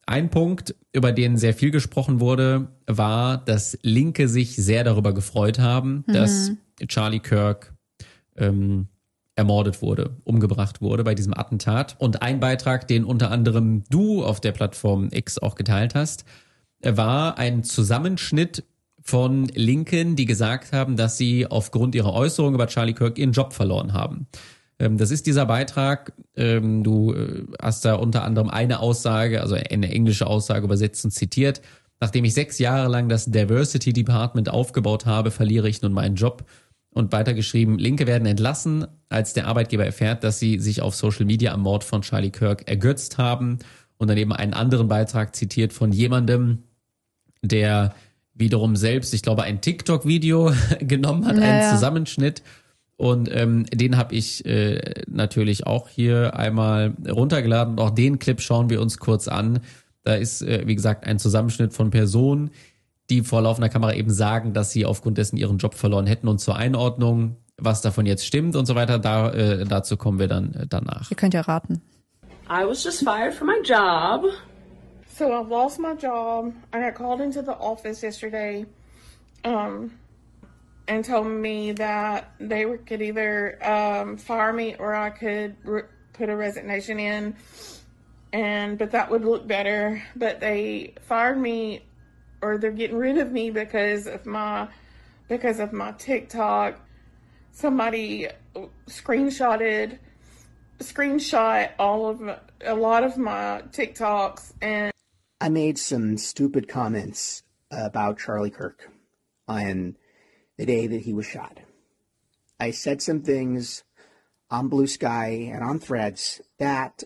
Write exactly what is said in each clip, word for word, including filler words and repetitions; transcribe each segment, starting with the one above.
Ein Punkt, über den sehr viel gesprochen wurde, war, dass Linke sich sehr darüber gefreut haben, mhm. dass Charlie Kirk ähm, ermordet wurde, umgebracht wurde bei diesem Attentat. Und ein Beitrag, den unter anderem du auf der Plattform X auch geteilt hast, war ein Zusammenschnitt von Linken, die gesagt haben, dass sie aufgrund ihrer Äußerung über Charlie Kirk ihren Job verloren haben. Das ist dieser Beitrag. Du hast da unter anderem eine Aussage, also eine englische Aussage übersetzt und zitiert. Nachdem ich sechs Jahre lang das Diversity Department aufgebaut habe, verliere ich nun meinen Job. Und weitergeschrieben, Linke werden entlassen, als der Arbeitgeber erfährt, dass sie sich auf Social Media am Mord von Charlie Kirk ergötzt haben. Und dann eben einen anderen Beitrag zitiert von jemandem, der wiederum selbst, ich glaube, ein TikTok-Video genommen hat, naja. einen Zusammenschnitt. Und ähm, den habe ich äh, natürlich auch hier einmal runtergeladen. Und auch den Clip schauen wir uns kurz an. Da ist, äh, wie gesagt, ein Zusammenschnitt von Personen, die vor laufender Kamera eben sagen, dass sie aufgrund dessen ihren Job verloren hätten. Und zur Einordnung, was davon jetzt stimmt und so weiter, da äh, dazu kommen wir dann äh, danach. Ihr könnt ja raten. I was just fired from my job. So I've lost my job. I got called into the office yesterday. Um... and told me that they could either um, fire me or I could re- put a resignation in, and but that would look better. But they fired me, or they're getting rid of me because of my because of my TikTok. Somebody screenshotted, screenshot all of my, a lot of my TikToks, and I made some stupid comments about Charlie Kirk on the day that he was shot. I said some things on Blue Sky and on Threads that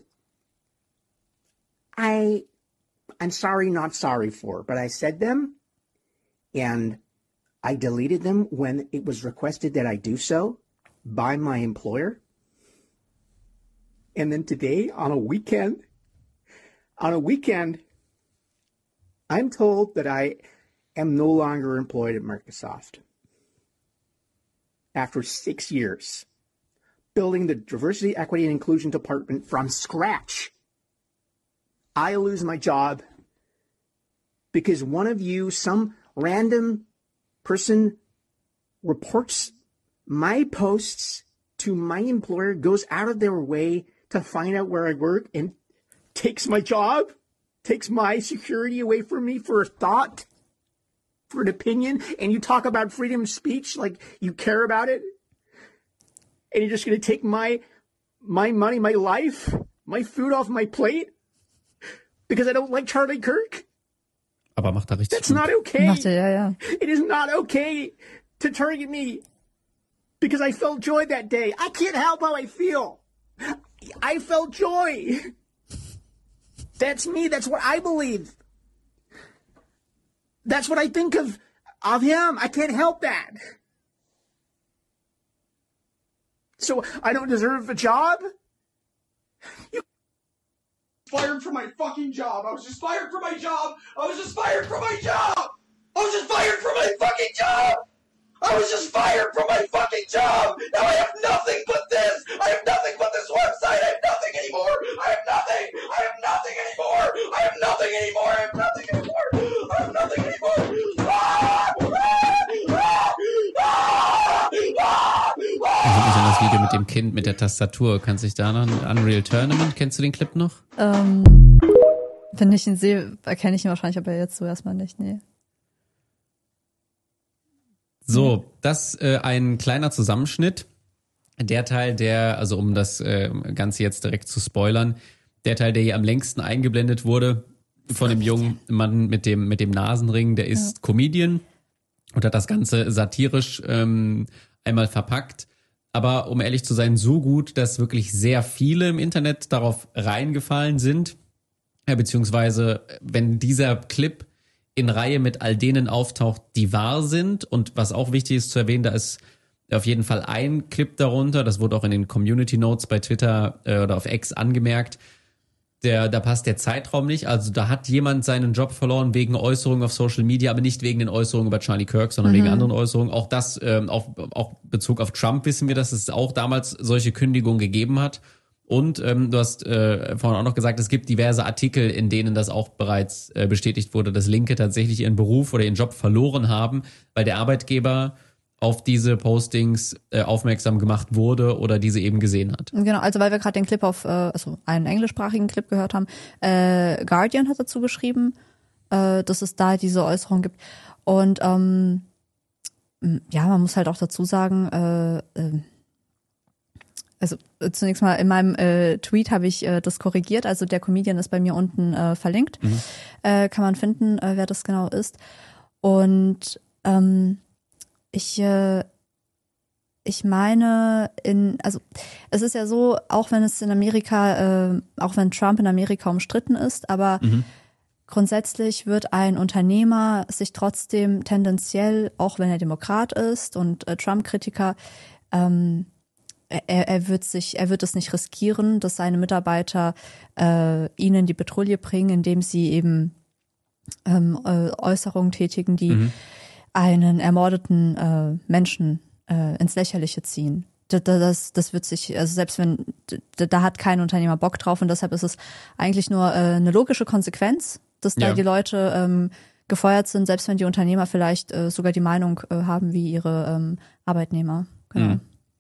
I, I'm sorry, not sorry for, but I said them and I deleted them when it was requested that I do so by my employer. And then today, on a weekend, on a weekend, I'm told that I am no longer employed at Microsoft. After six years, building the Diversity, Equity, and Inclusion Department from scratch, I lose my job because one of you, some random person, reports my posts to my employer, goes out of their way to find out where I work, and takes my job, takes my security away from me for a thought, for an opinion. And you talk about freedom of speech like you care about it, and you're just going to take my my money, my life, my food off my plate because I don't like Charlie Kirk. Aber macht er richtig. That's not okay. Macht er, ja, ja. It is not okay to target me because I felt joy that day. I can't help how I feel. I felt joy. That's me. That's what I believe. That's what I think of of him. I can't help that. So I don't deserve a job? You fired from my fucking job. I was just fired from my job. I was just fired from my job. I was just fired from my fucking job. I was just fired from my fucking job. Now I have nothing but this. I have nothing but this website. I have nothing anymore. I have nothing. I have nothing anymore. I have nothing anymore. I have nothing anymore. I have nothing anymore. Ah! Ah! Ah! Ah! Ich erinnere mich an das Video mit dem Kind mit der Tastatur. Kannst du dich da noch an Unreal Tournament? Kennst du den Clip noch? Ähm, wenn ich ihn sehe, erkenne ich ihn wahrscheinlich, aber jetzt so erstmal nicht, nee. So, das äh, ein kleiner Zusammenschnitt. Der Teil, der, also um das äh, Ganze jetzt direkt zu spoilern, der Teil, der hier am längsten eingeblendet wurde von dem jungen Mann mit dem mit dem Nasenring, der ist ja. Comedian und hat das Ganze satirisch ähm, einmal verpackt. Aber um ehrlich zu sein, so gut, dass wirklich sehr viele im Internet darauf reingefallen sind. Ja, beziehungsweise, wenn dieser Clip in Reihe mit all denen auftaucht, die wahr sind. Und was auch wichtig ist zu erwähnen, da ist auf jeden Fall ein Clip darunter, das wurde auch in den Community Notes bei Twitter äh, oder auf X angemerkt, der, da passt der Zeitraum nicht. Also da hat jemand seinen Job verloren wegen Äußerungen auf Social Media, aber nicht wegen den Äußerungen über Charlie Kirk, sondern mhm. wegen anderen Äußerungen. Auch das, ähm, auch, auch Bezug auf Trump wissen wir, dass es auch damals solche Kündigungen gegeben hat. Und ähm, du hast äh, vorhin auch noch gesagt, es gibt diverse Artikel, in denen das auch bereits äh, bestätigt wurde, dass Linke tatsächlich ihren Beruf oder ihren Job verloren haben, weil der Arbeitgeber auf diese Postings äh, aufmerksam gemacht wurde oder diese eben gesehen hat. Genau, also weil wir gerade den Clip auf, äh, also einen englischsprachigen Clip gehört haben, äh, Guardian hat dazu geschrieben, äh, dass es da diese Äußerung gibt. Und ähm, ja, man muss halt auch dazu sagen, äh, äh, also äh, zunächst mal in meinem äh, Tweet habe ich äh, das korrigiert, also der Comedian ist bei mir unten äh, verlinkt, mhm. äh, kann man finden, äh, wer das genau ist. Und ähm, ich äh, ich meine, in also es ist ja so, auch wenn es in Amerika, äh, auch wenn Trump in Amerika umstritten ist, aber mhm. grundsätzlich wird ein Unternehmer sich trotzdem tendenziell, auch wenn er Demokrat ist und äh, Trump-Kritiker, ähm, Er, er wird sich, er wird es nicht riskieren, dass seine Mitarbeiter äh, ihn in die Petrouille bringen, indem sie eben ähm, äh, Äußerungen tätigen, die mhm. einen ermordeten äh, Menschen äh, ins Lächerliche ziehen. Das, das, das wird sich, also selbst wenn, da, da hat kein Unternehmer Bock drauf und deshalb ist es eigentlich nur äh, eine logische Konsequenz, dass da ja. die Leute ähm, gefeuert sind, selbst wenn die Unternehmer vielleicht äh, sogar die Meinung äh, haben wie ihre ähm, Arbeitnehmer. Genau. Mhm.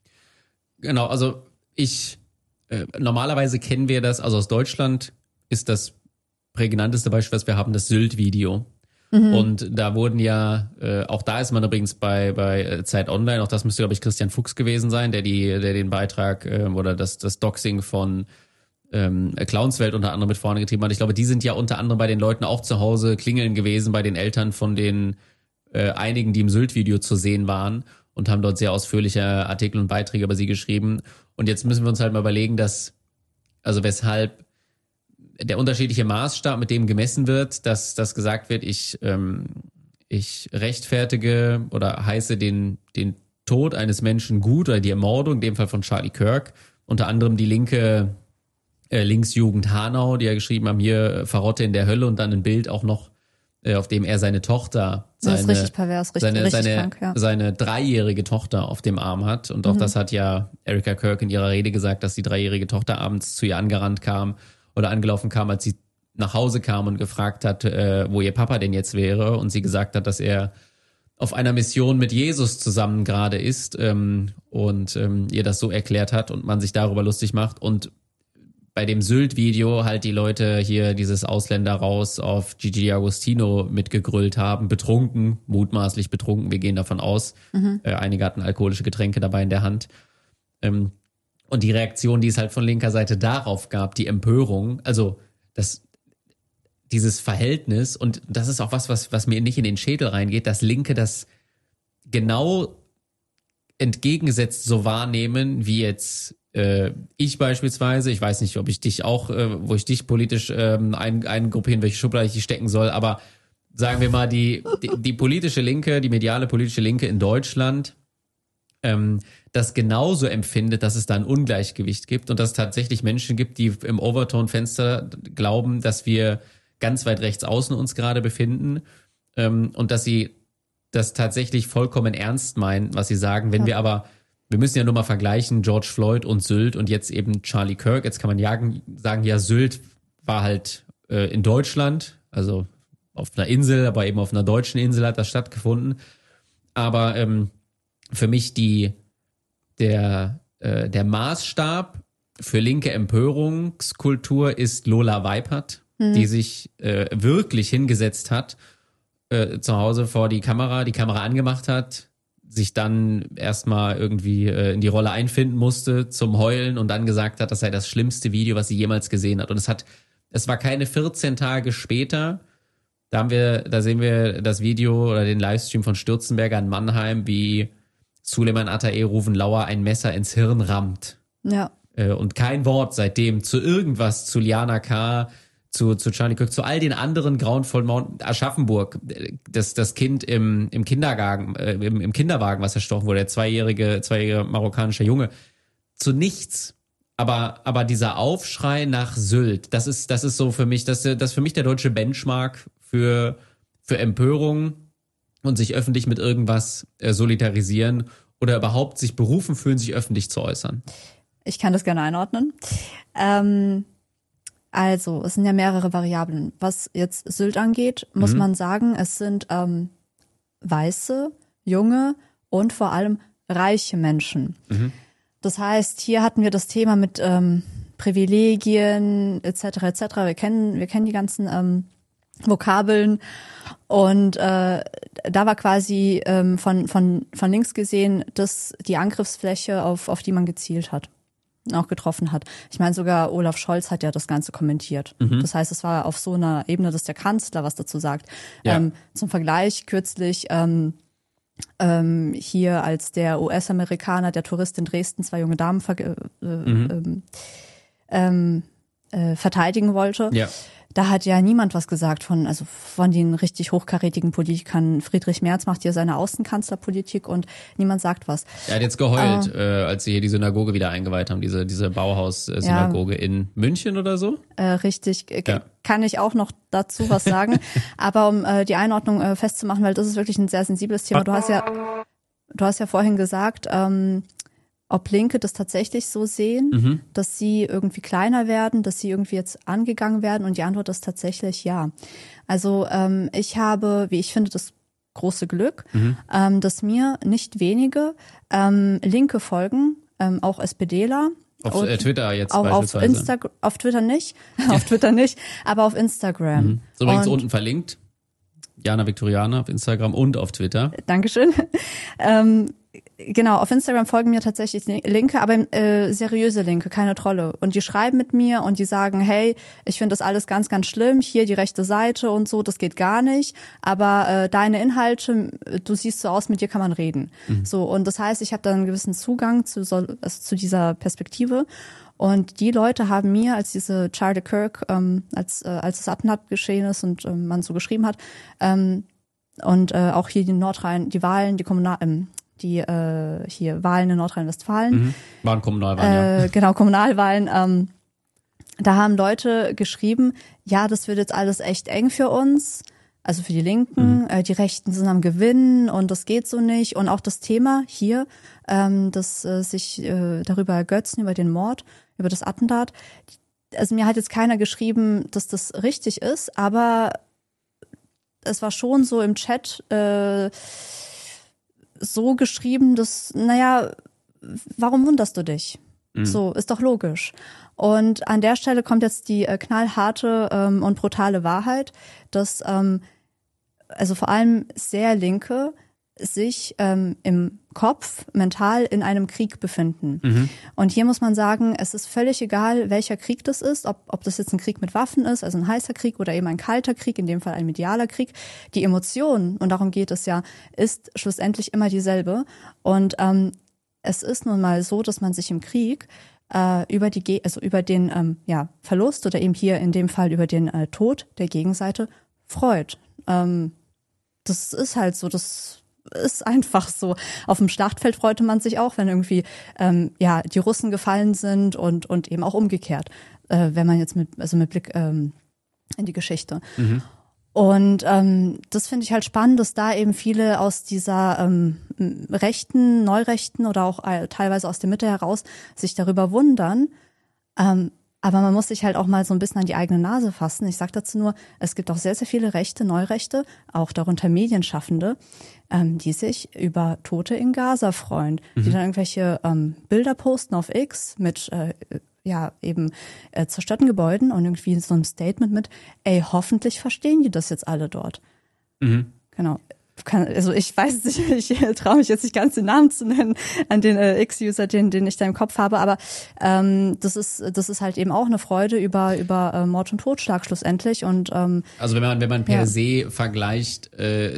Genau, also ich, äh, normalerweise kennen wir das, also aus Deutschland ist das prägnanteste Beispiel, was wir haben, das Sylt-Video. Mhm. Und da wurden ja, äh, auch da ist man übrigens bei bei Zeit Online, auch das müsste, glaube ich, Christian Fuchs gewesen sein, der die, der den Beitrag äh, oder das das Doxing von ähm, Clownswelt unter anderem mit vorne getrieben hat. Ich glaube, die sind ja unter anderem bei den Leuten auch zu Hause klingeln gewesen, bei den Eltern von den äh, einigen, die im Sylt-Video zu sehen waren. Und haben dort sehr ausführliche Artikel und Beiträge über sie geschrieben. Und jetzt müssen wir uns halt mal überlegen, dass, also weshalb der unterschiedliche Maßstab, mit dem gemessen wird, dass, dass gesagt wird, ich, ähm, ich rechtfertige oder heiße den, den Tod eines Menschen gut oder die Ermordung, in dem Fall von Charlie Kirk, unter anderem die linke äh, Linksjugend Hanau, die ja geschrieben haben, hier Verrotte in der Hölle und dann ein Bild auch noch, auf dem er seine Tochter, seine, das ist richtig pervers, richtig, seine, richtig seine, krank, ja. seine dreijährige Tochter auf dem Arm hat. Und auch mhm. das hat ja Erika Kirk in ihrer Rede gesagt, dass die dreijährige Tochter abends zu ihr angerannt kam oder angelaufen kam, als sie nach Hause kam und gefragt hat, äh, wo ihr Papa denn jetzt wäre. Und sie gesagt hat, dass er auf einer Mission mit Jesus zusammen gerade ist ähm, und ähm, ihr das so erklärt hat und man sich darüber lustig macht. Und bei dem Sylt-Video halt die Leute hier dieses Ausländer raus auf Gigi D'Agostino mitgegrüllt haben, betrunken, mutmaßlich betrunken, wir gehen davon aus. Mhm. Äh, einige hatten alkoholische Getränke dabei in der Hand. Ähm, und die Reaktion, die es halt von linker Seite darauf gab, die Empörung, also das, dieses Verhältnis, und das ist auch was, was, was mir nicht in den Schädel reingeht, dass Linke das genau entgegengesetzt so wahrnehmen, wie jetzt ich beispielsweise, ich weiß nicht, ob ich dich auch, wo ich dich politisch ähm, ein, eingruppieren, welche Schublade ich stecken soll, aber sagen wir mal, die, die, die politische Linke, die mediale politische Linke in Deutschland, ähm, das genauso empfindet, dass es da ein Ungleichgewicht gibt und dass es tatsächlich Menschen gibt, die im Overtone-Fenster glauben, dass wir ganz weit rechts außen uns gerade befinden ähm, und dass sie das tatsächlich vollkommen ernst meinen, was sie sagen. Wenn ja. wir aber Wir müssen ja nur mal vergleichen, George Floyd und Sylt und jetzt eben Charlie Kirk. Jetzt kann man ja sagen, ja, Sylt war halt äh, in Deutschland, also auf einer Insel, aber eben auf einer deutschen Insel hat das stattgefunden. Aber ähm, für mich die der äh, der Maßstab für linke Empörungskultur ist Lola Weipert, mhm. die sich äh, wirklich hingesetzt hat, äh, zu Hause vor die Kamera, die Kamera angemacht hat, sich dann erstmal irgendwie äh, in die Rolle einfinden musste zum Heulen und dann gesagt hat, das sei das schlimmste Video, was sie jemals gesehen hat. Und es hat, es war keine vierzehn Tage später, da haben wir, da sehen wir das Video oder den Livestream von Stürzenberger in Mannheim, wie Suleiman Atae Ruvenlauer ein Messer ins Hirn rammt. Ja. Äh, und kein Wort seitdem zu irgendwas, zu Liana K., zu, zu Charlie Kirk, zu all den anderen grauenvollen Morden. Aschaffenburg, das, das Kind im, im Kindergarten, äh, im, im Kinderwagen, was erstochen wurde, der zweijährige, zweijährige marokkanische Junge. Zu nichts. Aber, aber dieser Aufschrei nach Sylt, das ist, das ist so für mich, das, das ist für mich der deutsche Benchmark für, für Empörung und sich öffentlich mit irgendwas äh, solidarisieren oder überhaupt sich berufen fühlen, sich öffentlich zu äußern. Ich kann das gerne einordnen. Ähm, also, es sind ja mehrere Variablen. Was jetzt Sylt angeht, muss mhm. man sagen, es sind ähm, weiße, junge und vor allem reiche Menschen. Mhm. Das heißt, hier hatten wir das Thema mit ähm, Privilegien et cetera et cetera. Wir kennen, wir kennen die ganzen ähm, Vokabeln und äh, da war quasi ähm, von von von links gesehen das die Angriffsfläche, auf auf die man gezielt hat, auch getroffen hat. Ich meine, sogar Olaf Scholz hat ja das Ganze kommentiert. Mhm. Das heißt, es war auf so einer Ebene, dass der Kanzler was dazu sagt. Ja. Ähm, zum Vergleich kürzlich ähm, ähm, hier, als der U S-Amerikaner, der Tourist in Dresden, zwei junge Damen ver äh, mhm. ähm, äh, verteidigen wollte. Ja. Da hat ja niemand was gesagt von, also von den richtig hochkarätigen Politikern. Friedrich Merz macht hier seine Außenkanzlerpolitik und niemand sagt was. Er hat jetzt geheult, äh, äh, als sie hier die Synagoge wieder eingeweiht haben, diese diese Bauhaus-Synagoge ja, in München oder so. Äh, richtig, ja. Kann ich auch noch dazu was sagen. Aber um äh, die Einordnung äh, festzumachen, weil das ist wirklich ein sehr sensibles Thema. Du hast ja, du hast ja vorhin gesagt, ähm, ob Linke das tatsächlich so sehen, mhm. dass sie irgendwie kleiner werden, dass sie irgendwie jetzt angegangen werden, und die Antwort ist tatsächlich ja. Also ähm, ich habe, wie ich finde, das große Glück, mhm. ähm, dass mir nicht wenige ähm, Linke folgen, ähm, auch SPDler. Auf und Twitter jetzt auch beispielsweise. Auf, Insta- auf Twitter nicht, auf Twitter nicht, aber auf Instagram. Mhm. So übrigens unten verlinkt, Jana Viktoriana auf Instagram und auf Twitter. Dankeschön. ähm, Genau, auf Instagram folgen mir tatsächlich Linke, aber äh, seriöse Linke, keine Trolle. Und die schreiben mit mir und die sagen, hey, ich finde das alles ganz, ganz schlimm, hier die rechte Seite und so, das geht gar nicht. Aber äh, deine Inhalte, du siehst so aus, mit dir kann man reden. Mhm. So, und das heißt, ich habe da einen gewissen Zugang zu, so, also zu dieser Perspektive. Und die Leute haben mir, als diese Charlie Kirk, ähm, als äh, als das Attentat geschehen ist und ähm, man so geschrieben hat, ähm, und äh, auch hier die Nordrhein, die Wahlen, die Kommunal, ähm, die äh, hier Wahlen in Nordrhein-Westfalen. Mhm. Waren Kommunalwahlen, äh, ja. Genau, Kommunalwahlen. Ähm, da haben Leute geschrieben, ja, das wird jetzt alles echt eng für uns, also für die Linken. Mhm. Äh, die Rechten sind am Gewinnen und das geht so nicht. Und auch das Thema hier, ähm, dass äh, sich äh, darüber ergötzen, über den Mord, über das Attentat. Also mir hat jetzt keiner geschrieben, dass das richtig ist, aber es war schon so im Chat äh, so geschrieben, dass, naja, warum wunderst du dich? Mhm. So, ist doch logisch. Und an der Stelle kommt jetzt die äh, knallharte ähm, und brutale Wahrheit, dass ähm, also vor allem sehr Linke sich ähm, im Kopf mental in einem Krieg befinden. Mhm. Und hier muss man sagen, es ist völlig egal, welcher Krieg das ist, ob, ob das jetzt ein Krieg mit Waffen ist, also ein heißer Krieg oder eben ein kalter Krieg, in dem Fall ein medialer Krieg. Die Emotion, und darum geht es ja, ist schlussendlich immer dieselbe. Und ähm, es ist nun mal so, dass man sich im Krieg äh, über die, also über den ähm, ja, Verlust oder eben hier in dem Fall über den äh, Tod der Gegenseite freut. Ähm, das ist halt so, das ist einfach so. Auf dem Schlachtfeld freute man sich auch, wenn irgendwie ähm, ja die Russen gefallen sind und und eben auch umgekehrt, äh, wenn man jetzt mit also mit Blick ähm, in die Geschichte. Mhm. Und ähm, das finde ich halt spannend, dass da eben viele aus dieser ähm, rechten, neurechten oder auch äh, teilweise aus der Mitte heraus sich darüber wundern. Ähm, Aber man muss sich halt auch mal so ein bisschen an die eigene Nase fassen. Ich sage dazu nur, es gibt auch sehr, sehr viele Rechte, Neurechte, auch darunter Medienschaffende, ähm, die sich über Tote in Gaza freuen, mhm. die dann irgendwelche ähm, Bilder posten auf X mit äh, ja eben äh, zerstörten Gebäuden und irgendwie so ein Statement mit, ey, hoffentlich verstehen die das jetzt alle dort. Mhm. Genau. Kann, also ich weiß nicht, ich traue mich jetzt nicht ganz den Namen zu nennen an den äh, X-User, den, den ich da im Kopf habe, aber ähm, das ist das ist halt eben auch eine Freude über über äh, Mord und Totschlag schlussendlich. Und ähm, also wenn man wenn man per ja. se vergleicht, äh,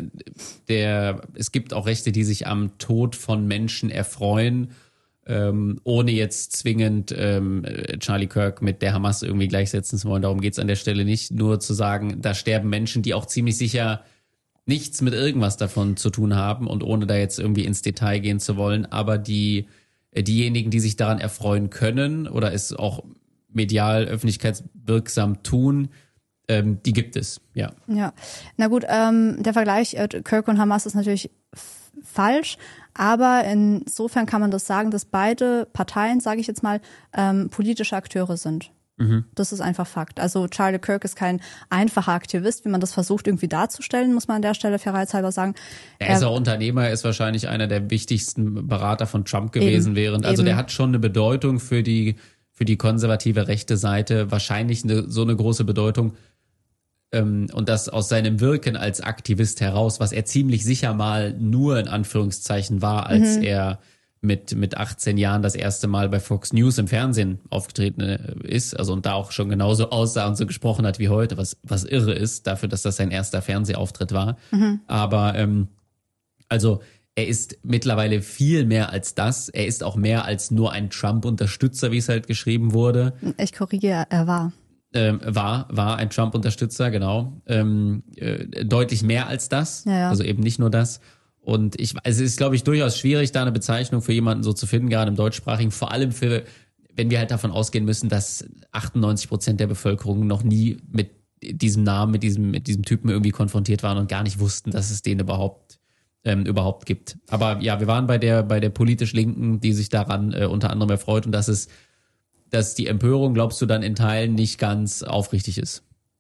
der es gibt auch Rechte, die sich am Tod von Menschen erfreuen, ähm, ohne jetzt zwingend ähm, Charlie Kirk mit der Hamas irgendwie gleichsetzen zu wollen. Darum geht's an der Stelle nicht. Nur zu sagen, da sterben Menschen, die auch ziemlich sicher nichts mit irgendwas davon zu tun haben, und ohne da jetzt irgendwie ins Detail gehen zu wollen, aber die diejenigen, die sich daran erfreuen können oder es auch medial öffentlichkeitswirksam tun, ähm, die gibt es, ja. Ja, na gut, ähm, der Vergleich äh, Kirk und Hamas ist natürlich falsch. Aber insofern kann man das sagen, dass beide Parteien, sage ich jetzt mal, ähm, politische Akteure sind. Mhm. Das ist einfach Fakt. Also Charlie Kirk ist kein einfacher Aktivist, wie man das versucht irgendwie darzustellen, muss man an der Stelle fairheitshalber sagen. Er ist auch Unternehmer, er ist wahrscheinlich einer der wichtigsten Berater von Trump gewesen eben, während. Also eben. Der hat schon eine Bedeutung für die für die konservative rechte Seite, wahrscheinlich eine, so eine große Bedeutung. Ähm, und das aus seinem Wirken als Aktivist heraus, was er ziemlich sicher mal nur in Anführungszeichen war, als mhm. er mit mit achtzehn Jahren das erste Mal bei Fox News im Fernsehen aufgetreten ist, also und da auch schon genauso aussah und so gesprochen hat wie heute, was was irre ist, dafür, dass das sein erster Fernsehauftritt war. Mhm. Aber ähm, also er ist mittlerweile viel mehr als das. Er ist auch mehr als nur ein Trump-Unterstützer, wie es halt geschrieben wurde. Ich korrigiere, er war. Ähm, war, war ein Trump-Unterstützer, genau. Ähm, äh, deutlich mehr als das, ja, ja. Also eben nicht nur das. Und ich, es ist, glaube ich, durchaus schwierig, da eine Bezeichnung für jemanden so zu finden, gerade im deutschsprachigen, vor allem für, wenn wir halt davon ausgehen müssen, dass achtundneunzig Prozent der Bevölkerung noch nie mit diesem Namen, mit diesem, mit diesem Typen irgendwie konfrontiert waren und gar nicht wussten, dass es den überhaupt, ähm, überhaupt gibt. Aber ja, wir waren bei der, bei der politisch Linken, die sich daran äh, unter anderem erfreut und dass es, dass die Empörung, glaubst du, dann in Teilen nicht ganz aufrichtig ist?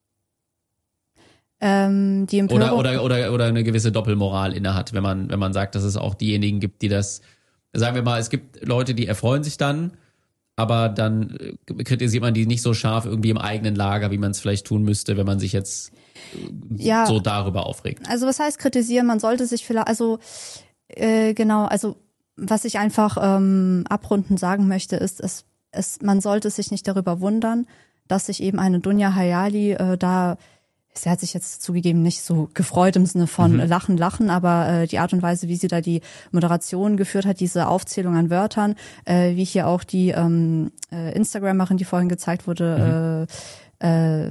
Ähm, die Empörung oder, oder, oder, oder eine gewisse Doppelmoral innehat, wenn man, wenn man sagt, dass es auch diejenigen gibt, die das, sagen wir mal, es gibt Leute, die erfreuen sich dann, aber dann kritisiert man die nicht so scharf irgendwie im eigenen Lager, wie man es vielleicht tun müsste, wenn man sich jetzt ja, so darüber aufregt. Also was heißt kritisieren? Man sollte sich vielleicht, also äh, genau, also was ich einfach ähm, abrunden sagen möchte, ist, es, es, man sollte sich nicht darüber wundern, dass sich eben eine Dunja Hayali äh, da sie hat sich jetzt zugegeben nicht so gefreut im Sinne von mhm. Lachen, Lachen, aber äh, die Art und Weise, wie sie da die Moderation geführt hat, diese Aufzählung an Wörtern, äh, wie hier auch die ähm, äh, Instagramerin, die vorhin gezeigt wurde, mhm. äh, äh,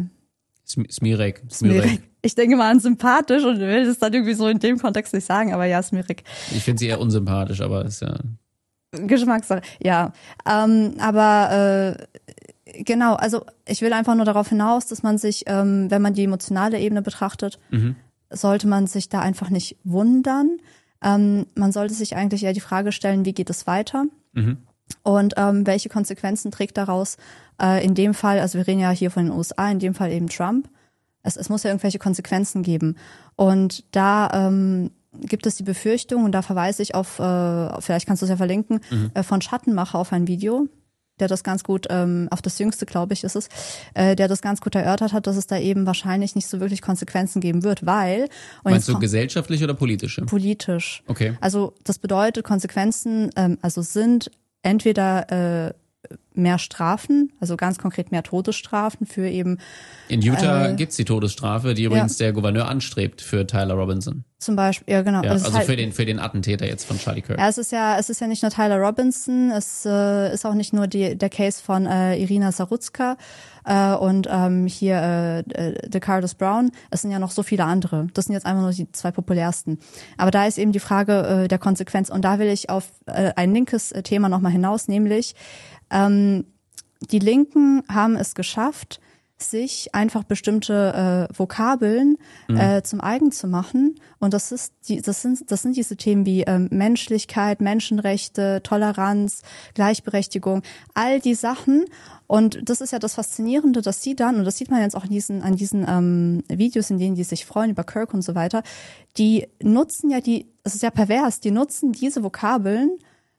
Smirek. Smirek. Ich denke mal an sympathisch und will das dann irgendwie so in dem Kontext nicht sagen, aber ja, Smirek. Ich finde sie eher unsympathisch, aber ist ja Geschmackssache, ja. Ähm, aber äh, genau, also ich will einfach nur darauf hinaus, dass man sich, ähm, wenn man die emotionale Ebene betrachtet, mhm. sollte man sich da einfach nicht wundern. Ähm, man sollte sich eigentlich eher die Frage stellen, wie geht es weiter? Mhm. Und ähm, welche Konsequenzen trägt daraus äh, in dem Fall, also wir reden ja hier von den U S A, in dem Fall eben Trump. Es, es muss ja irgendwelche Konsequenzen geben. Und da ähm, gibt es die Befürchtung, und da verweise ich auf, äh, vielleicht kannst du es ja verlinken, mhm. äh, von Schattenmacher auf ein Video, der das ganz gut, ähm, auf das jüngste, glaube ich, ist es, äh, der das ganz gut erörtert hat, dass es da eben wahrscheinlich nicht so wirklich Konsequenzen geben wird, weil... Und meinst du gesellschaftlich oder politische? Politisch. Okay. Also das bedeutet, Konsequenzen ähm, also sind entweder äh, mehr Strafen, also ganz konkret mehr Todesstrafen für eben... In Utah äh, gibt's die Todesstrafe, die übrigens ja. der Gouverneur anstrebt für Tyler Robinson. Zum Beispiel, ja genau. Ja, also halt, für den für den Attentäter jetzt von Charlie Kirk. Ja, es ist ja es ist ja nicht nur Tyler Robinson, es äh, ist auch nicht nur die, der Case von äh, Irina Sarutska äh, und ähm, hier äh, DeCardis Brown. Es sind ja noch so viele andere. Das sind jetzt einfach nur die zwei populärsten. Aber da ist eben die Frage äh, der Konsequenz und da will ich auf äh, ein linkes Thema nochmal hinaus, nämlich ähm, die Linken haben es geschafft, sich einfach bestimmte äh, Vokabeln mhm. äh, zum eigen zu machen. Und das ist die, das sind, das sind diese Themen wie ähm, Menschlichkeit, Menschenrechte, Toleranz, Gleichberechtigung, all die Sachen. Und das ist ja das Faszinierende, dass sie dann, und das sieht man jetzt auch in diesen, an diesen ähm, Videos, in denen die sich freuen über Kirk und so weiter, die nutzen ja die, es ist ja pervers, die nutzen diese Vokabeln,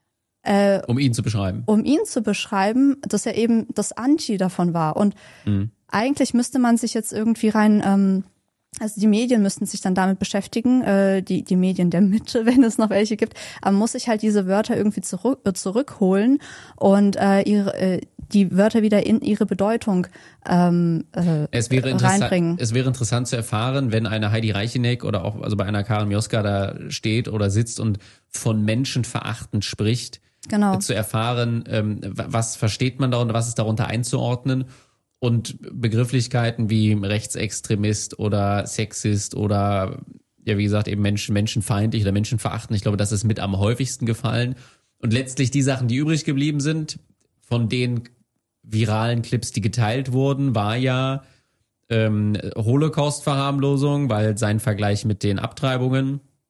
Äh, um ihn zu beschreiben. Um ihn zu beschreiben, dass er eben das Anti davon war. Und mhm. eigentlich müsste man sich jetzt irgendwie rein, ähm, also die Medien müssten sich dann damit beschäftigen, äh, die die Medien der Mitte, wenn es noch welche gibt, aber man muss sich halt diese Wörter irgendwie zurück, äh, zurückholen und äh, ihre äh, die Wörter wieder in ihre Bedeutung ähm, äh, es wäre reinbringen. Es wäre interessant zu erfahren, wenn eine Heidi Reicheneck oder auch also bei einer Karin Mioska da steht oder sitzt und von menschenverachtend spricht, genau. zu erfahren, ähm, was versteht man darunter, was ist darunter einzuordnen und Begrifflichkeiten wie Rechtsextremist oder Sexist oder ja wie gesagt eben Menschen, menschenfeindlich oder menschenverachtend. Ich glaube, das ist mit am häufigsten gefallen. Und letztlich die Sachen, die übrig geblieben sind, von den viralen Clips, die geteilt wurden, war ja ähm, Holocaust-Verharmlosung, weil sein Vergleich mit den Abtreibungen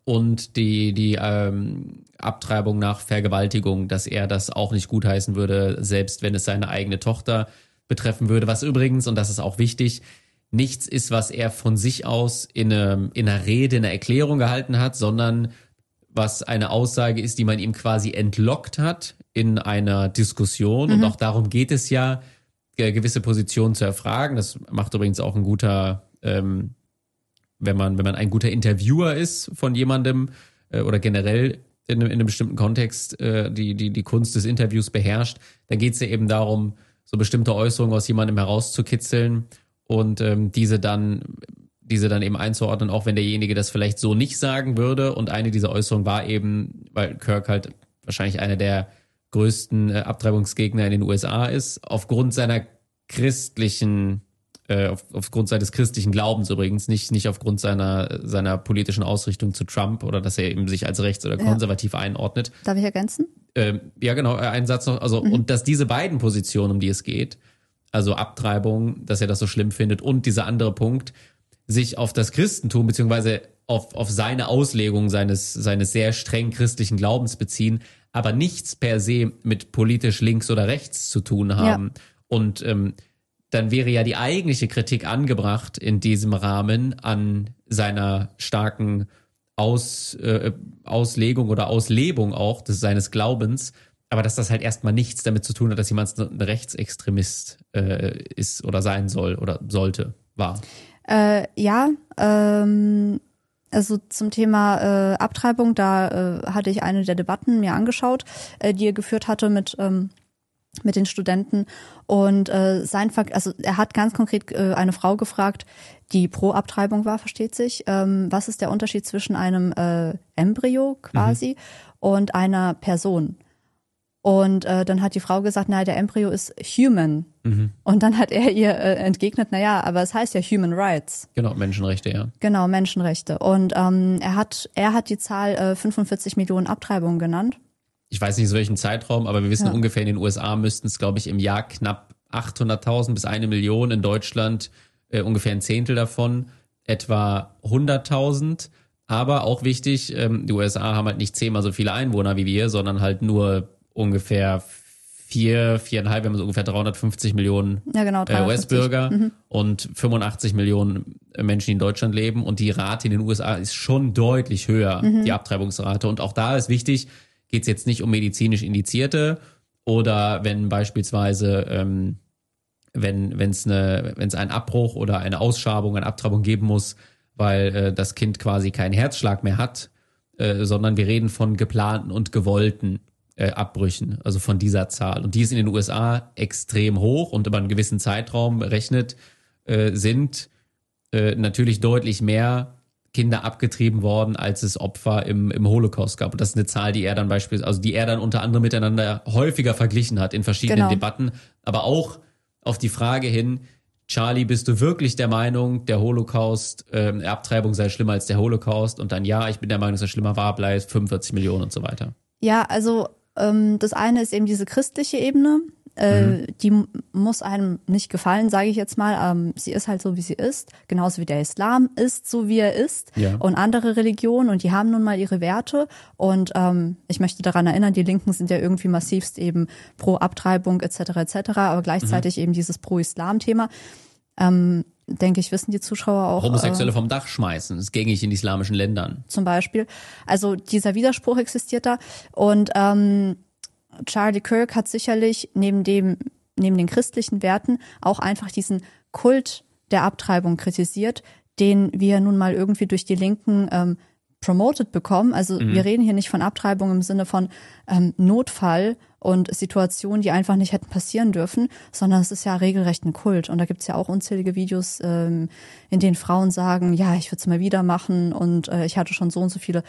und die, die ähm, Abtreibung nach Vergewaltigung, dass er das auch nicht gutheißen würde, selbst wenn es seine eigene Tochter betreffen würde. Was übrigens, und das ist auch wichtig, nichts ist, was er von sich aus in, eine, in einer Rede, in einer Erklärung gehalten hat, sondern was eine Aussage ist, die man ihm quasi entlockt hat in einer Diskussion. Mhm. Und auch darum geht es ja, gewisse Positionen zu erfragen. Das macht übrigens auch ein guter, ähm, wenn man wenn man ein guter Interviewer ist von jemandem äh, oder generell in, in einem bestimmten Kontext äh, die die die Kunst des Interviews beherrscht, dann geht es ja eben darum, so bestimmte Äußerungen aus jemandem herauszukitzeln und ähm, diese dann diese dann eben einzuordnen, auch wenn derjenige das vielleicht so nicht sagen würde. Und eine dieser Äußerungen war eben, weil Kirk halt wahrscheinlich einer der größten äh, Abtreibungsgegner in den U S A ist, aufgrund seiner christlichen, äh, auf, aufgrund seines christlichen Glaubens übrigens, nicht nicht aufgrund seiner seiner politischen Ausrichtung zu Trump oder dass er eben sich als rechts- oder konservativ ja. einordnet. Darf ich ergänzen? Ähm, ja, genau, einen Satz noch. Also mhm. Und dass diese beiden Positionen, um die es geht, also Abtreibung, dass er das so schlimm findet und dieser andere Punkt, sich auf das Christentum beziehungsweise auf auf seine Auslegung seines seines sehr streng christlichen Glaubens beziehen, aber nichts per se mit politisch links oder rechts zu tun haben. Ja. Und ähm, dann wäre ja die eigentliche Kritik angebracht in diesem Rahmen an seiner starken Aus, äh, Auslegung oder Auslebung auch des seines Glaubens, aber dass das halt erstmal nichts damit zu tun hat, dass jemand ein Rechtsextremist äh, ist oder sein soll oder sollte, war. Äh, ja, ähm, also zum Thema äh, Abtreibung, da äh, hatte ich eine der Debatten mir angeschaut, äh, die er geführt hatte mit ähm, mit den Studenten und äh, sein Ver- also er hat ganz konkret äh, eine Frau gefragt, die pro Abtreibung war, versteht sich. Ähm, was ist der Unterschied zwischen einem äh, Embryo quasi mhm. und einer Person? Und äh, dann hat die Frau gesagt, naja, der Embryo ist human. Mhm. Und dann hat er ihr äh, entgegnet, naja, aber es heißt ja Human Rights. Genau, Menschenrechte, ja. Genau, Menschenrechte. Und ähm, er hat er hat die Zahl äh, fünfundvierzig Millionen Abtreibungen genannt. Ich weiß nicht, in welchem Zeitraum, aber wir wissen ja. ungefähr, in den U S A müssten es, glaube ich, im Jahr knapp achthunderttausend bis eine Million. In Deutschland äh, ungefähr ein Zehntel davon, etwa hunderttausend. Aber auch wichtig, ähm, die U S A haben halt nicht zehnmal so viele Einwohner wie wir, sondern halt nur ungefähr vier, viereinhalb, wir haben so ungefähr dreihundertfünfzig Millionen ja, genau, äh, U S-Bürger mhm. und fünfundachtzig Millionen Menschen, die in Deutschland leben. Und die Rate in den U S A ist schon deutlich höher, mhm. die Abtreibungsrate. Und auch da ist wichtig, geht es jetzt nicht um medizinisch Indizierte oder wenn beispielsweise, ähm, wenn wenn es eine, wenn es einen Abbruch oder eine Ausschabung, eine Abtreibung geben muss, weil äh, das Kind quasi keinen Herzschlag mehr hat, äh, sondern wir reden von geplanten und gewollten Äh, Abbrüchen, also von dieser Zahl. Und die ist in den U S A extrem hoch und über einen gewissen Zeitraum berechnet äh, sind äh, natürlich deutlich mehr Kinder abgetrieben worden, als es Opfer im, im Holocaust gab. Und das ist eine Zahl, die er dann beispielsweise, also die er dann unter anderem miteinander häufiger verglichen hat in verschiedenen genau. Debatten, aber auch auf die Frage hin, Charlie, bist du wirklich der Meinung, der Holocaust, äh, Abtreibung sei schlimmer als der Holocaust? Und dann ja, ich bin der Meinung, dass er schlimmer war, bleibt fünfundvierzig Millionen und so weiter. Ja, also ähm, das eine ist eben diese christliche Ebene, äh, mhm. die m- muss einem nicht gefallen, sage ich jetzt mal. Ähm, sie ist halt so, wie sie ist, genauso wie der Islam ist, so wie er ist. Ja. Und andere Religionen, und die haben nun mal ihre Werte. Und ähm, ich möchte daran erinnern, die Linken sind ja irgendwie massivst eben pro Abtreibung et cetera et cetera, aber gleichzeitig mhm. eben dieses Pro-Islam-Thema. Ähm, denke ich, wissen die Zuschauer auch. Homosexuelle äh, vom Dach schmeißen, ist gängig in islamischen Ländern. Zum Beispiel. Also dieser Widerspruch existiert da. Und ähm, Charlie Kirk hat sicherlich neben dem, neben den christlichen Werten auch einfach diesen Kult der Abtreibung kritisiert, den wir nun mal irgendwie durch die Linken ähm, promoted bekommen. Also mhm. wir reden hier nicht von Abtreibung im Sinne von ähm, Notfall und Situationen, die einfach nicht hätten passieren dürfen, sondern es ist ja regelrecht ein Kult. Und da gibt's ja auch unzählige Videos, ähm, in denen Frauen sagen, ja, ich würde es mal wieder machen und äh, ich hatte schon so und so viele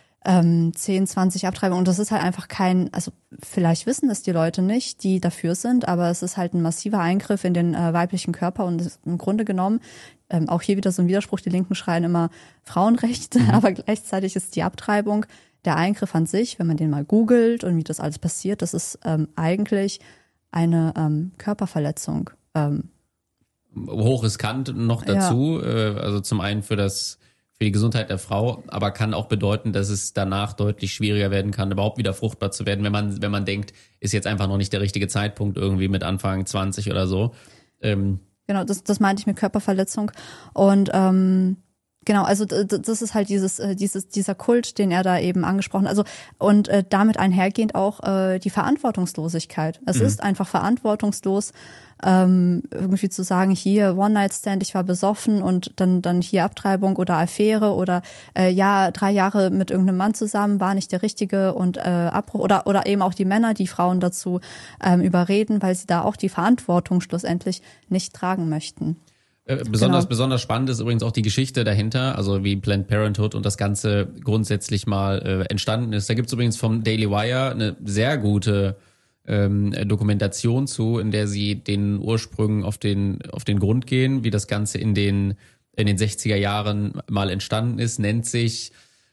ähm, zehn, zwanzig Abtreibungen. Und das ist halt einfach kein, also vielleicht wissen das die Leute nicht, die dafür sind, aber es ist halt ein massiver Eingriff in den äh, weiblichen Körper und ist im Grunde genommen ähm, auch hier wieder so ein Widerspruch, die Linken schreien immer Frauenrechte, mhm. aber gleichzeitig ist die Abtreibung, der Eingriff an sich, wenn man den mal googelt und wie das alles passiert, das ist ähm, eigentlich eine ähm, Körperverletzung. Ähm, Hochriskant noch dazu, ja. äh, also zum einen für das für die Gesundheit der Frau, aber kann auch bedeuten, dass es danach deutlich schwieriger werden kann, überhaupt wieder fruchtbar zu werden, wenn man, wenn man denkt, ist jetzt einfach noch nicht der richtige Zeitpunkt irgendwie mit Anfang zwanzig oder so. Ähm, genau, das, das meinte ich mit Körperverletzung. Und ähm, genau, also das ist halt dieses, dieses, dieser Kult, den er da eben angesprochen hat. Also und äh, damit einhergehend auch äh, die Verantwortungslosigkeit. Es mhm. ist einfach verantwortungslos, ähm, irgendwie zu sagen, hier One-Night-Stand, ich war besoffen und dann dann hier Abtreibung oder Affäre oder äh, ja, drei Jahre mit irgendeinem Mann zusammen, war nicht der Richtige und äh, Abbruch oder oder eben auch die Männer, die Frauen dazu ähm, überreden, weil sie da auch die Verantwortung schlussendlich nicht tragen möchten. Äh, besonders genau. besonders spannend ist übrigens auch die Geschichte dahinter, also wie Planned Parenthood und das Ganze grundsätzlich mal äh, entstanden ist. Da gibt's übrigens vom Daily Wire eine sehr gute ähm, Dokumentation zu, in der sie den Ursprüngen auf den auf den Grund gehen, wie das Ganze in den in den sechziger Jahren mal entstanden ist, nennt sich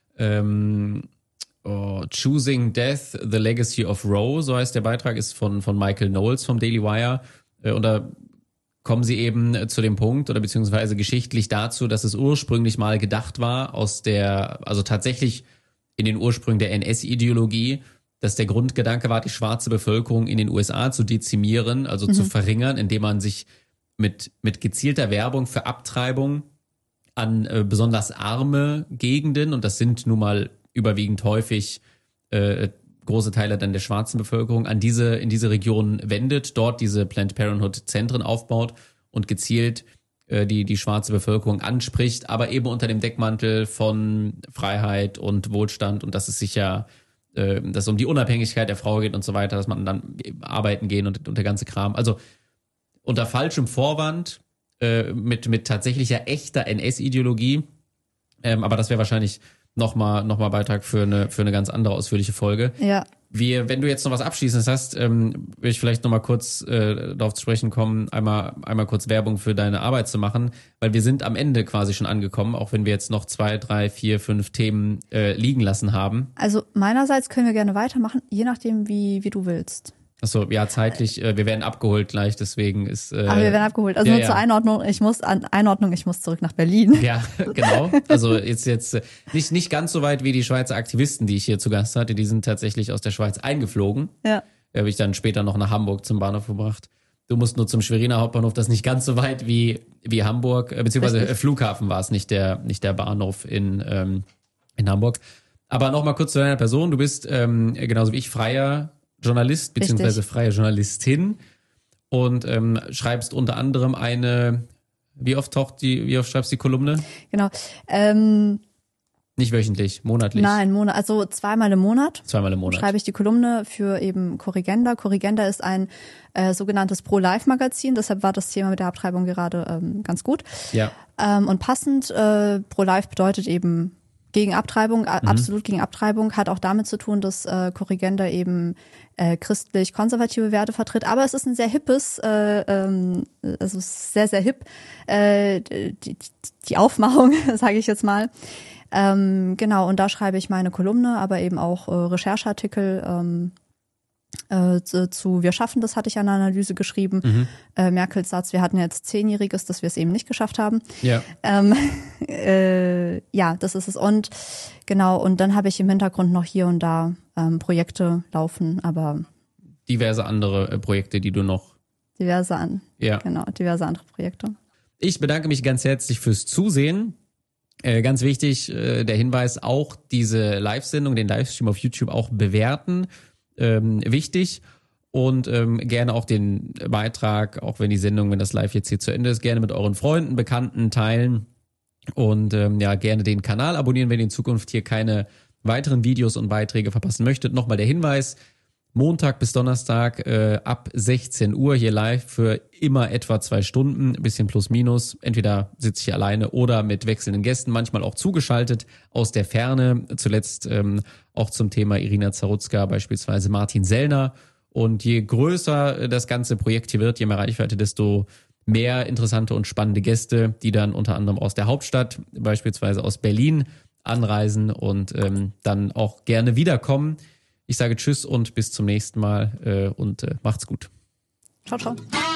ähm, oh, Choosing Death, The Legacy of Roe, so heißt der Beitrag, ist von von Michael Knowles vom Daily Wire äh, und da kommen sie eben zu dem Punkt oder beziehungsweise geschichtlich dazu, dass es ursprünglich mal gedacht war aus der, also tatsächlich in den Ursprüngen der N S-Ideologie, dass der Grundgedanke war, die schwarze Bevölkerung in den U S A zu dezimieren, also mhm. zu verringern, indem man sich mit mit gezielter Werbung für Abtreibung an äh, besonders arme Gegenden, und das sind nun mal überwiegend häufig äh, große Teile dann der schwarzen Bevölkerung, an diese in diese Region wendet, dort diese Planned Parenthood Zentren aufbaut und gezielt äh, die die schwarze Bevölkerung anspricht, aber eben unter dem Deckmantel von Freiheit und Wohlstand und dass es sich ja, äh, dass es um die Unabhängigkeit der Frau geht und so weiter, dass man dann arbeiten gehen und, und der ganze Kram. Also unter falschem Vorwand, äh, mit mit tatsächlicher echter N S-Ideologie, ähm, aber das wäre wahrscheinlich nochmal noch mal Beitrag für eine für eine ganz andere ausführliche Folge. Ja. Wir, wenn du jetzt noch was Abschließendes hast, ähm, will ich vielleicht nochmal kurz äh, darauf zu sprechen kommen, einmal einmal kurz Werbung für deine Arbeit zu machen, weil wir sind am Ende quasi schon angekommen, auch wenn wir jetzt noch zwei, drei, vier, fünf Themen äh, liegen lassen haben. Also meinerseits können wir gerne weitermachen, je nachdem wie wie du willst. Achso, ja, zeitlich, äh, wir werden abgeholt gleich, deswegen ist... Äh, Aber wir werden abgeholt. Also ja, nur ja. zur Einordnung, ich muss an Einordnung, ich muss zurück nach Berlin. Ja, genau. Also jetzt jetzt nicht nicht ganz so weit wie die Schweizer Aktivisten, die ich hier zu Gast hatte. Die sind tatsächlich aus der Schweiz eingeflogen. Ja. Da habe ich dann später noch nach Hamburg zum Bahnhof gebracht. Du musst nur zum Schweriner Hauptbahnhof, das ist nicht ganz so weit wie wie Hamburg, äh, beziehungsweise Richtig. Flughafen war es, nicht der nicht der Bahnhof in ähm, in Hamburg. Aber noch mal kurz zu deiner Person. Du bist ähm, genauso wie ich freier Journalist beziehungsweise Richtig. freie Journalistin und ähm, schreibst unter anderem eine, wie oft taucht die, wie oft schreibst du die Kolumne? Genau. Ähm, Nicht wöchentlich, monatlich. nein, Monat, also zweimal im Monat. Zweimal im Monat. Schreibe ich die Kolumne für eben Corrigenda. Corrigenda ist ein äh, sogenanntes Pro-Life-Magazin, deshalb war das Thema mit der Abtreibung gerade ähm, ganz gut. Ja. Ähm, und passend, äh, Pro-Life bedeutet eben gegen Abtreibung, mhm. absolut gegen Abtreibung, hat auch damit zu tun, dass äh, Corrigenda eben äh, christlich-konservative Werte vertritt. Aber es ist ein sehr hippes, äh, ähm, also sehr, sehr hip, äh, die, die Aufmachung, sage ich jetzt mal. Ähm, genau, und da schreibe ich meine Kolumne, aber eben auch äh, Rechercheartikel ähm, äh, zu, zu Wir schaffen das, hatte ich eine Analyse geschrieben. Mhm. Äh, Merkels Satz, wir hatten jetzt Zehnjähriges, dass wir es eben nicht geschafft haben. Ja. Ähm, äh, ja, das ist es. Und genau, und dann habe ich im Hintergrund noch hier und da ähm, Projekte laufen, aber diverse andere äh, Projekte, die du noch... diverse an, Ja. genau, diverse andere Projekte. Ich bedanke mich ganz herzlich fürs Zusehen. Äh, ganz wichtig, äh, der Hinweis, auch diese Live-Sendung, den Livestream auf YouTube auch bewerten. Ähm, wichtig. Und ähm, gerne auch den Beitrag, auch wenn die Sendung, wenn das Live jetzt hier zu Ende ist, gerne mit euren Freunden, Bekannten teilen. Und ähm, ja, gerne den Kanal abonnieren, wenn ihr in Zukunft hier keine weiteren Videos und Beiträge verpassen möchtet. Nochmal der Hinweis, Montag bis Donnerstag äh, ab sechzehn Uhr hier live für immer etwa zwei Stunden, ein bisschen plus minus. Entweder sitze ich hier alleine oder mit wechselnden Gästen, manchmal auch zugeschaltet aus der Ferne. Zuletzt ähm, auch zum Thema Irina Zarutzka, beispielsweise Martin Sellner. Und je größer das ganze Projekt hier wird, je mehr Reichweite, desto mehr interessante und spannende Gäste, die dann unter anderem aus der Hauptstadt, beispielsweise aus Berlin, anreisen und ähm, dann auch gerne wiederkommen. Ich sage Tschüss und bis zum nächsten Mal äh, und äh, macht's gut. Ciao, ciao.